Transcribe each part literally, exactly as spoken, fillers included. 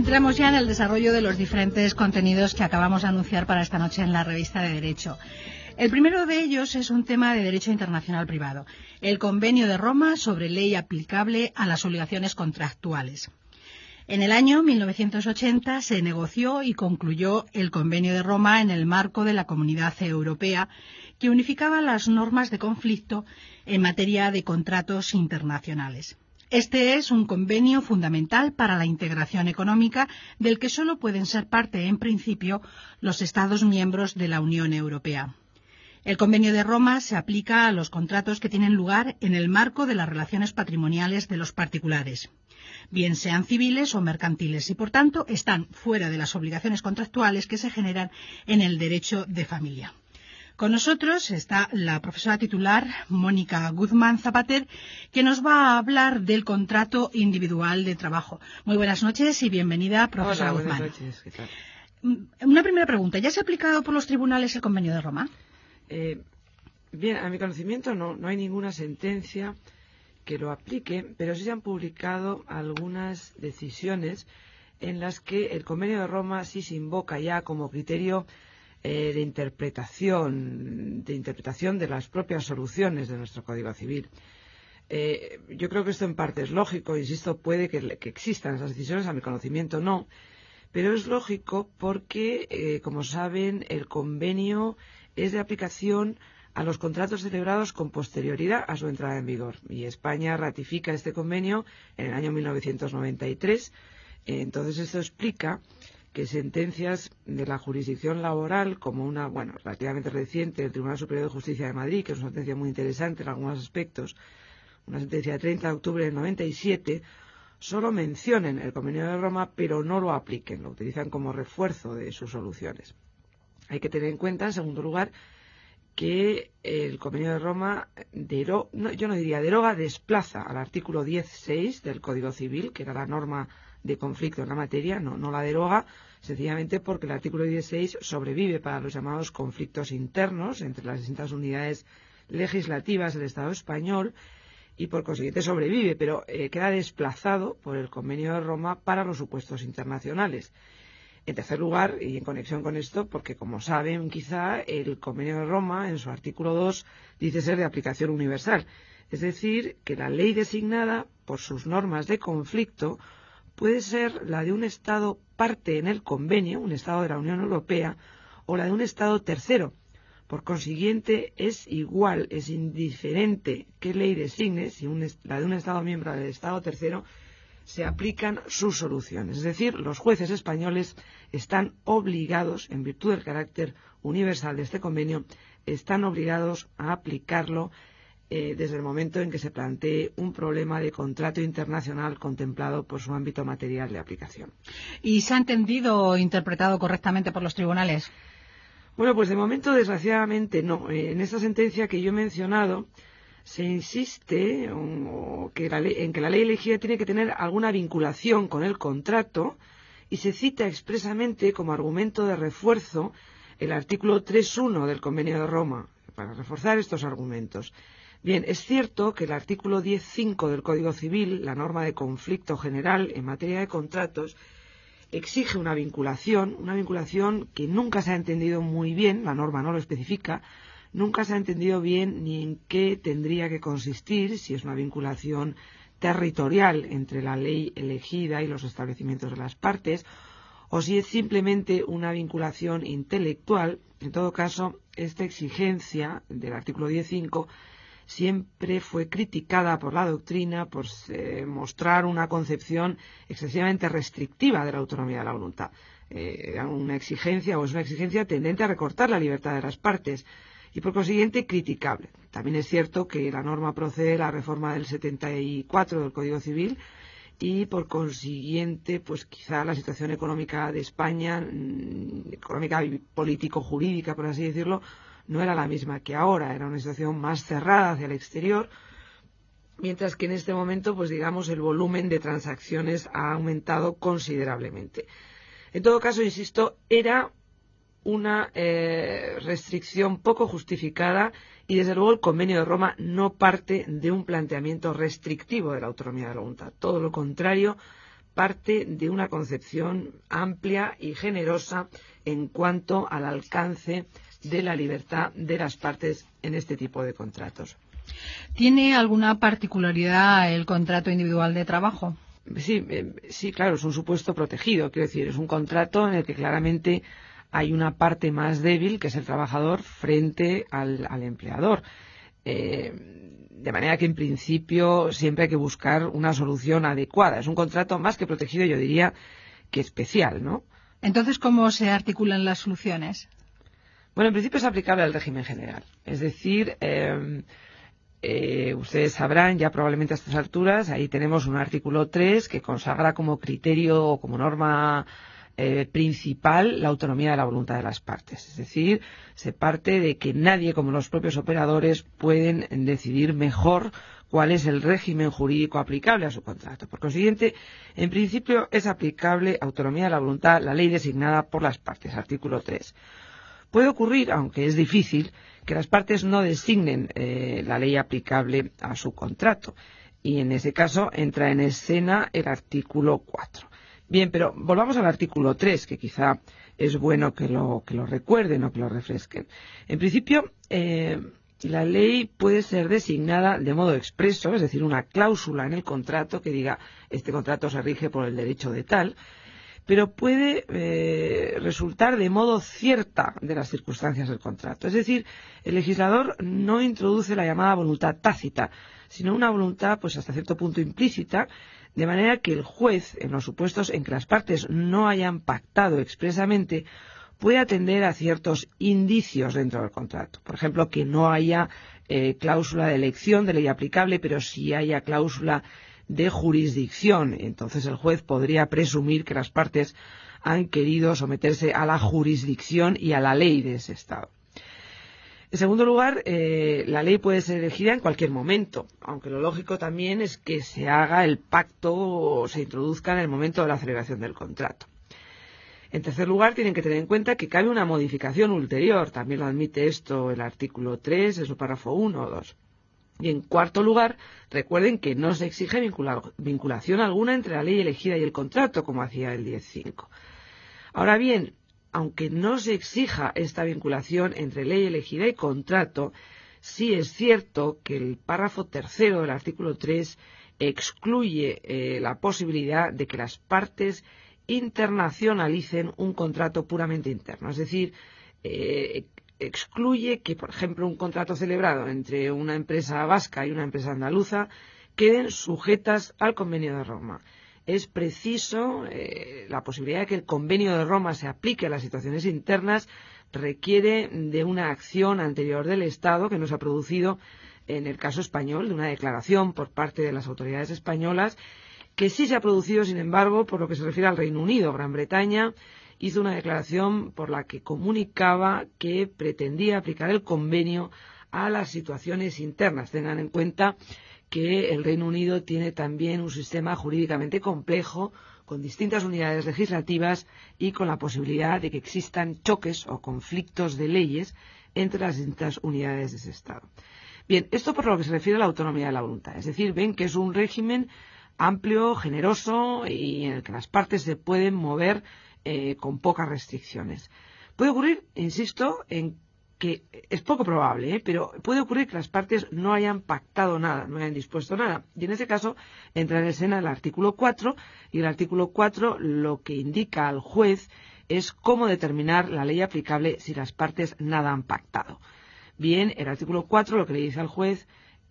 Entramos ya en el desarrollo de los diferentes contenidos que acabamos de anunciar para esta noche en la revista de Derecho. El primero de ellos es un tema de derecho internacional privado, el Convenio de Roma sobre ley aplicable a las obligaciones contractuales. En el año mil novecientos ochenta se negoció y concluyó el Convenio de Roma en el marco de la Comunidad Europea, que unificaba las normas de conflicto en materia de contratos internacionales. Este es un convenio fundamental para la integración económica del que solo pueden ser parte, en principio, los Estados miembros de la Unión Europea. El Convenio de Roma se aplica a los contratos que tienen lugar en el marco de las relaciones patrimoniales de los particulares, bien sean civiles o mercantiles, y por tanto están fuera de las obligaciones contractuales que se generan en el derecho de familia. Con nosotros está la profesora titular Mónica Guzmán Zapater, que nos va a hablar del contrato individual de trabajo. Muy buenas noches y bienvenida, profesora Hola, Guzmán. Buenas noches, ¿qué tal? Una primera pregunta, ¿ya se ha aplicado por los tribunales el Convenio de Roma? Eh, bien, a mi conocimiento no, no hay ninguna sentencia que lo aplique, pero sí se han publicado algunas decisiones en las que el Convenio de Roma sí se invoca ya como criterio eh, de interpretación, de interpretación de las propias soluciones de nuestro Código Civil. Eh, yo creo que esto en parte es lógico, insisto, puede que, que existan esas decisiones, a mi conocimiento no, pero es lógico porque, eh, como saben, el convenio es de aplicación a los contratos celebrados con posterioridad a su entrada en vigor. Y España ratifica este convenio en el año mil novecientos noventa y tres. Entonces, esto explica que sentencias de la jurisdicción laboral, como una, bueno, relativamente reciente del Tribunal Superior de Justicia de Madrid, que es una sentencia muy interesante en algunos aspectos, una sentencia de treinta de octubre del noventa y siete, solo mencionen el Convenio de Roma, pero no lo apliquen, lo utilizan como refuerzo de sus soluciones. Hay que tener en cuenta, en segundo lugar, que el Convenio de Roma, dero, no, yo no diría deroga, desplaza al artículo diez punto seis del Código Civil, que era la norma de conflicto en la materia, no, no la deroga, sencillamente porque el artículo diez punto seis sobrevive para los llamados conflictos internos entre las distintas unidades legislativas del Estado español y por consiguiente sobrevive, pero eh, queda desplazado por el Convenio de Roma para los supuestos internacionales. En tercer lugar, y en conexión con esto, porque como saben quizá, el Convenio de Roma, en su artículo dos, dice ser de aplicación universal. Es decir, que la ley designada por sus normas de conflicto puede ser la de un Estado parte en el convenio, un Estado de la Unión Europea, o la de un Estado tercero. Por consiguiente, es igual, es indiferente qué ley designe, si un, la de un Estado miembro o del Estado tercero, se aplican sus soluciones. Es decir, los jueces españoles están obligados, en virtud del carácter universal de este convenio, están obligados a aplicarlo eh, desde el momento en que se plantee un problema de contrato internacional contemplado por su ámbito material de aplicación. ¿Y se ha entendido o interpretado correctamente por los tribunales? Bueno, pues de momento, desgraciadamente, no. En esta sentencia que yo he mencionado, se insiste o que la ley, en que la ley elegida tiene que tener alguna vinculación con el contrato y se cita expresamente como argumento de refuerzo el artículo tres punto uno del Convenio de Roma, para reforzar estos argumentos. Bien, es cierto que el artículo diez punto cinco del Código Civil, la norma de conflicto general en materia de contratos, exige una vinculación, una vinculación que nunca se ha entendido muy bien, la norma no lo especifica, nunca se ha entendido bien ni en qué tendría que consistir, si es una vinculación territorial entre la ley elegida y los establecimientos de las partes, o si es simplemente una vinculación intelectual. En todo caso, esta exigencia del artículo diez punto cinco siempre fue criticada por la doctrina por eh, mostrar una concepción excesivamente restrictiva de la autonomía de la voluntad. Eh, era una exigencia o es una exigencia tendente a recortar la libertad de las partes y por consiguiente criticable. También es cierto que la norma procede de la reforma del setenta y cuatro del Código Civil y por consiguiente pues quizá la situación económica de España, económica y político-jurídica por así decirlo, no era la misma que ahora, era una situación más cerrada hacia el exterior, mientras que en este momento, pues digamos, el volumen de transacciones ha aumentado considerablemente. En todo caso, insisto, era una eh, restricción poco justificada y, desde luego, el Convenio de Roma no parte de un planteamiento restrictivo de la autonomía de la voluntad. Todo lo contrario, parte de una concepción amplia y generosa en cuanto al alcance de la libertad de las partes en este tipo de contratos. ¿Tiene alguna particularidad el contrato individual de trabajo? Sí, eh, sí, claro, es un supuesto protegido. Quiero decir, es un contrato en el que claramente hay una parte más débil, que es el trabajador, frente al, al empleador. Eh, de manera que, en principio, siempre hay que buscar una solución adecuada. Es un contrato más que protegido, yo diría, que especial, ¿no? Entonces, ¿cómo se articulan las soluciones? Bueno, en principio es aplicable al régimen general. Es decir, eh, eh, ustedes sabrán ya probablemente a estas alturas, ahí tenemos un artículo tres que consagra como criterio o como norma eh, principal la autonomía de la voluntad de las partes. Es decir, se parte de que nadie, como los propios operadores, pueden decidir mejor cuál es el régimen jurídico aplicable a su contrato. Por consiguiente, en principio es aplicable autonomía de la voluntad, la ley designada por las partes, artículo tres. Puede ocurrir, aunque es difícil, que las partes no designen eh, la ley aplicable a su contrato. Y en ese caso entra en escena el artículo cuatro. Bien, pero volvamos al artículo tres, que quizá es bueno que lo, que lo recuerden o que lo refresquen. En principio, eh, la ley puede ser designada de modo expreso, es decir, una cláusula en el contrato que diga este contrato se rige por el derecho de tal, pero puede eh, resultar de modo cierta de las circunstancias del contrato. Es decir, el legislador no introduce la llamada voluntad tácita, sino una voluntad, pues hasta cierto punto implícita, de manera que el juez, en los supuestos en que las partes no hayan pactado expresamente, puede atender a ciertos indicios dentro del contrato. Por ejemplo, que no haya eh, cláusula de elección de ley aplicable, pero sí haya cláusula de jurisdicción. Entonces el juez podría presumir que las partes han querido someterse a la jurisdicción y a la ley de ese Estado. En segundo lugar, eh, la ley puede ser elegida en cualquier momento, aunque lo lógico también es que se haga el pacto o se introduzca en el momento de la celebración del contrato. En tercer lugar, tienen que tener en cuenta que cabe una modificación ulterior, también lo admite esto el artículo tres, en su párrafo uno o dos. Y en cuarto lugar, recuerden que no se exige vincula, vinculación alguna entre la ley elegida y el contrato, como hacía el diez punto cinco. Ahora bien, aunque no se exija esta vinculación entre ley elegida y contrato, sí es cierto que el párrafo tercero del artículo tres excluye eh, la posibilidad de que las partes internacionalicen un contrato puramente interno. Es decir, eh, excluye que, por ejemplo, un contrato celebrado entre una empresa vasca y una empresa andaluza queden sujetas al Convenio de Roma. Es preciso, eh, la posibilidad de que el Convenio de Roma se aplique a las situaciones internas requiere de una acción anterior del Estado que no se ha producido en el caso español, de una declaración por parte de las autoridades españolas, que sí se ha producido, sin embargo, por lo que se refiere al Reino Unido. Gran Bretaña hizo una declaración por la que comunicaba que pretendía aplicar el convenio a las situaciones internas. Tengan en cuenta que el Reino Unido tiene también un sistema jurídicamente complejo, con distintas unidades legislativas y con la posibilidad de que existan choques o conflictos de leyes entre las distintas unidades de ese Estado. Bien, esto por lo que se refiere a la autonomía de la voluntad. Es decir, ven que es un régimen amplio, generoso y en el que las partes se pueden mover Eh, con pocas restricciones. Puede ocurrir, insisto, en que es poco probable, ¿eh? pero puede ocurrir que las partes no hayan pactado nada, no hayan dispuesto nada. Y en ese caso entra en escena el artículo cuatro, y el artículo cuatro lo que indica al juez es cómo determinar la ley aplicable si las partes nada han pactado. Bien, el artículo cuatro lo que le dice al juez,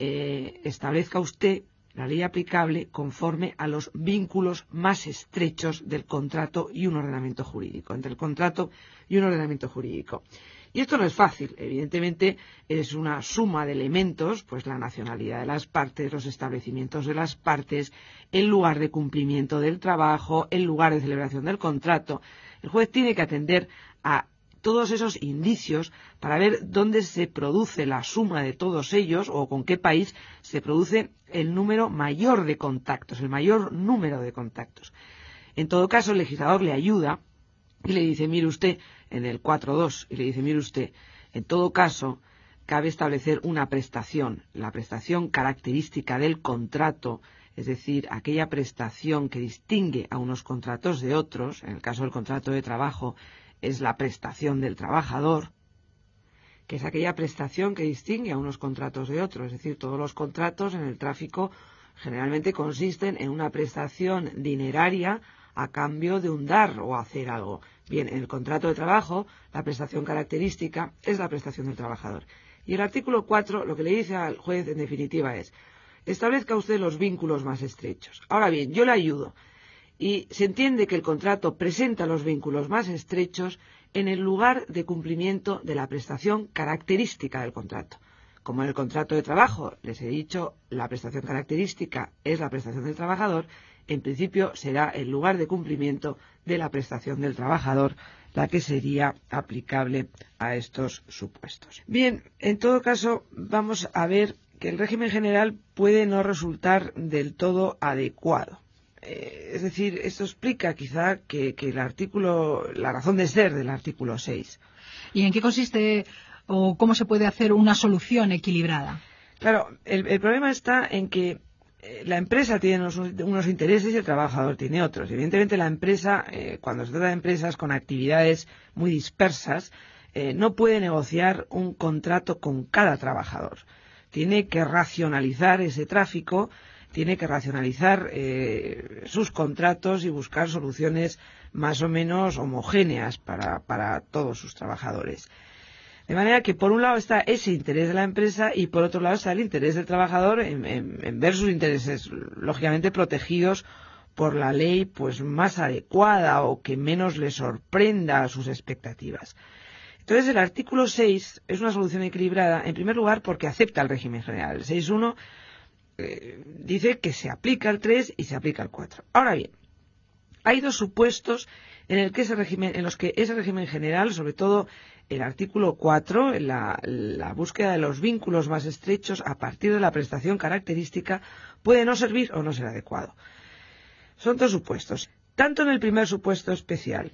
eh, establezca usted la ley aplicable conforme a los vínculos más estrechos del contrato y un ordenamiento jurídico, entre el contrato y un ordenamiento jurídico. Y esto no es fácil, evidentemente es una suma de elementos, pues la nacionalidad de las partes, los establecimientos de las partes, el lugar de cumplimiento del trabajo, el lugar de celebración del contrato. El juez tiene que atender a todos esos indicios para ver dónde se produce la suma de todos ellos o con qué país se produce el número mayor de contactos, el mayor número de contactos. En todo caso, el legislador le ayuda y le dice, mire usted, en el cuatro punto dos, y le dice, mire usted, en todo caso, cabe establecer una prestación, la prestación característica del contrato, es decir, aquella prestación que distingue a unos contratos de otros, en el caso del contrato de trabajo es la prestación del trabajador, que es aquella prestación que distingue a unos contratos de otros, es decir, todos los contratos en el tráfico generalmente consisten en una prestación dineraria a cambio de un dar o hacer algo. Bien, en el contrato de trabajo, la prestación característica es la prestación del trabajador. Y el artículo cuatro lo que le dice al juez, en definitiva, es: establezca usted los vínculos más estrechos. Ahora bien, yo le ayudo. Y se entiende que el contrato presenta los vínculos más estrechos en el lugar de cumplimiento de la prestación característica del contrato. Como en el contrato de trabajo, les he dicho, la prestación característica es la prestación del trabajador, en principio será el lugar de cumplimiento de la prestación del trabajador la que sería aplicable a estos supuestos. Bien, en todo caso, vamos a ver que el régimen general puede no resultar del todo adecuado. Eh, es decir, esto explica quizá que, que el artículo, la razón de ser del artículo seis. ¿Y en qué consiste o cómo se puede hacer una solución equilibrada? Claro, el, el problema está en que eh, la empresa tiene unos, unos intereses y el trabajador tiene otros. Evidentemente la empresa, eh, cuando se trata de empresas con actividades muy dispersas, eh, no puede negociar un contrato con cada trabajador. Tiene que racionalizar ese tráfico, tiene que racionalizar eh, sus contratos y buscar soluciones más o menos homogéneas para, para todos sus trabajadores. De manera que por un lado está ese interés de la empresa y por otro lado está el interés del trabajador en, en, en ver sus intereses lógicamente protegidos por la ley pues más adecuada o que menos le sorprenda a sus expectativas. Entonces el artículo seis es una solución equilibrada, en primer lugar porque acepta el régimen general. El seis punto uno eh, dice que se aplica el tres y se aplica el cuatro. Ahora bien, hay dos supuestos en, el que ese régimen, en los que ese régimen general, sobre todo el artículo cuatro, la, la búsqueda de los vínculos más estrechos a partir de la prestación característica, puede no servir o no ser adecuado. Son dos supuestos. Tanto en el primer supuesto especial,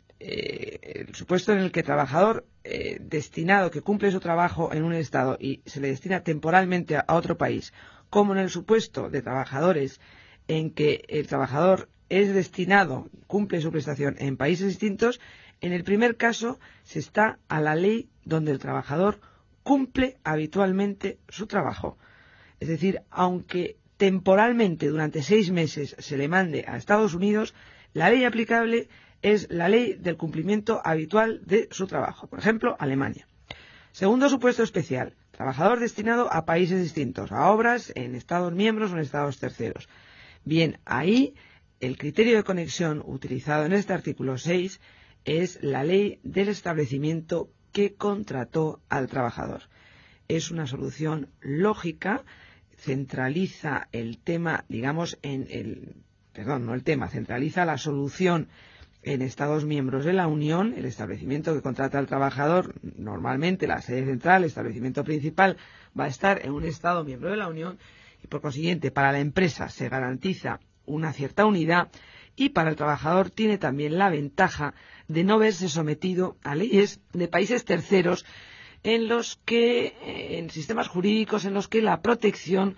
eh, el supuesto en el que el trabajador eh, destinado que cumple su trabajo en un estado y se le destina temporalmente a, a otro país, como en el supuesto de trabajadores en que el trabajador es destinado, cumple su prestación en países distintos, en el primer caso se está a la ley donde el trabajador cumple habitualmente su trabajo. Es decir, aunque temporalmente durante seis meses se le mande a Estados Unidos, la ley aplicable es la ley del cumplimiento habitual de su trabajo. Por ejemplo, Alemania. Segundo supuesto especial, trabajador destinado a países distintos, a obras en Estados miembros o en Estados terceros. Bien, ahí el criterio de conexión utilizado en este artículo seis es la ley del establecimiento que contrató al trabajador. Es una solución lógica, centraliza el tema, digamos, en el, perdón, no el tema, centraliza la solución en Estados miembros de la Unión. El establecimiento que contrata al trabajador, normalmente la sede central, el establecimiento principal, va a estar en un Estado miembro de la Unión y, por consiguiente, para la empresa se garantiza una cierta unidad y para el trabajador tiene también la ventaja de no verse sometido a leyes de países terceros en los que, en sistemas jurídicos en los que la protección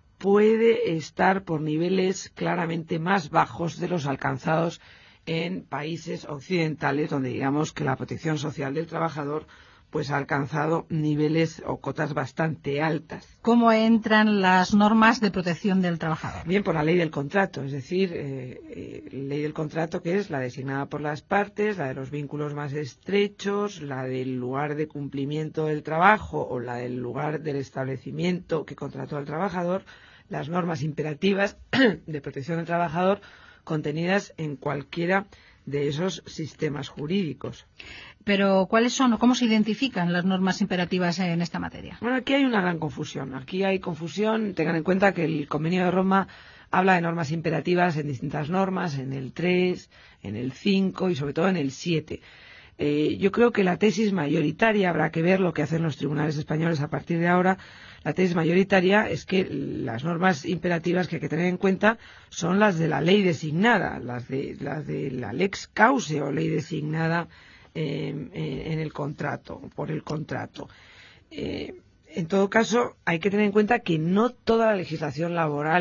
puede estar por niveles claramente más bajos de los alcanzados en países occidentales, donde digamos que la protección social del trabajador pues ha alcanzado niveles o cotas bastante altas. ¿Cómo entran las normas de protección del trabajador? Bien, por la ley del contrato, es decir, eh, eh, ley del contrato que es la designada por las partes, la de los vínculos más estrechos, la del lugar de cumplimiento del trabajo o la del lugar del establecimiento que contrató al trabajador, las normas imperativas de protección del trabajador contenidas en cualquiera de esos sistemas jurídicos. Pero, ¿cuáles son o cómo se identifican las normas imperativas en esta materia? Bueno, aquí hay una gran confusión. Aquí hay confusión. Tengan en cuenta que el Convenio de Roma habla de normas imperativas en distintas normas, en el tres, en el cinco y sobre todo en el siete. Eh, yo creo que la tesis mayoritaria, habrá que ver lo que hacen los tribunales españoles a partir de ahora, la tesis mayoritaria es que las normas imperativas que hay que tener en cuenta son las de la ley designada, las de, las de la lex cause o ley designada eh, en el contrato, por el contrato. Eh, en todo caso, hay que tener en cuenta que no toda la legislación laboral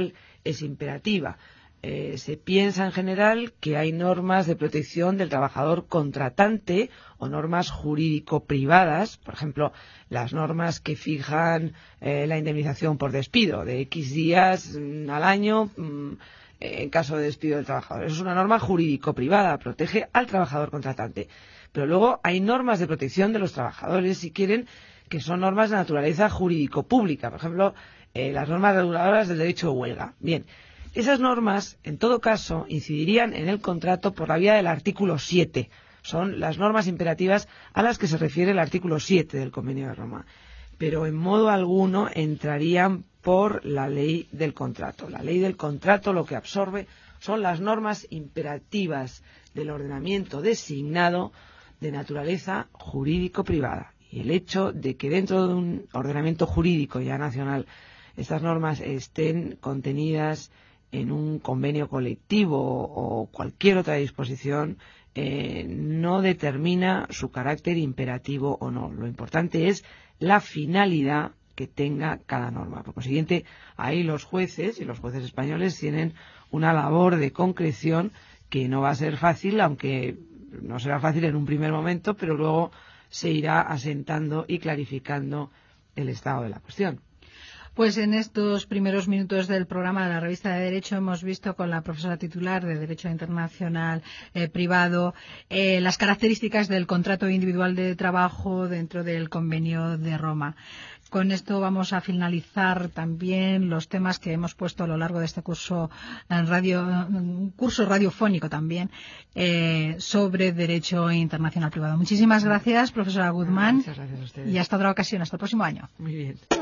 es imperativa. Eh, se piensa en general que hay normas de protección del trabajador contratante o normas jurídico-privadas, por ejemplo, las normas que fijan eh, la indemnización por despido de X días mm, al año mm, en caso de despido del trabajador. Eso es una norma jurídico-privada, protege al trabajador contratante. Pero luego hay normas de protección de los trabajadores, si quieren, que son normas de naturaleza jurídico-pública, por ejemplo, eh, las normas reguladoras del derecho de huelga. Bien. Esas normas, en todo caso, incidirían en el contrato por la vía del artículo siete. Son las normas imperativas a las que se refiere el artículo siete del Convenio de Roma. Pero en modo alguno entrarían por la ley del contrato. La ley del contrato lo que absorbe son las normas imperativas del ordenamiento designado de naturaleza jurídico-privada. Y el hecho de que dentro de un ordenamiento jurídico ya nacional estas normas estén contenidas en un convenio colectivo o cualquier otra disposición eh, no determina su carácter imperativo o no. Lo importante es la finalidad que tenga cada norma. Por consiguiente, ahí los jueces y los jueces españoles tienen una labor de concreción que no va a ser fácil, aunque no será fácil en un primer momento, pero luego se irá asentando y clarificando el estado de la cuestión. Pues en estos primeros minutos del programa de la Revista de Derecho hemos visto con la profesora titular de Derecho Internacional eh, Privado eh, las características del contrato individual de trabajo dentro del Convenio de Roma. Con esto vamos a finalizar también los temas que hemos puesto a lo largo de este curso en radio, un curso radiofónico también eh, sobre Derecho Internacional Privado. Muchísimas gracias, profesora Guzmán. Muchas gracias a ustedes. Y hasta otra ocasión, hasta el próximo año. Muy bien.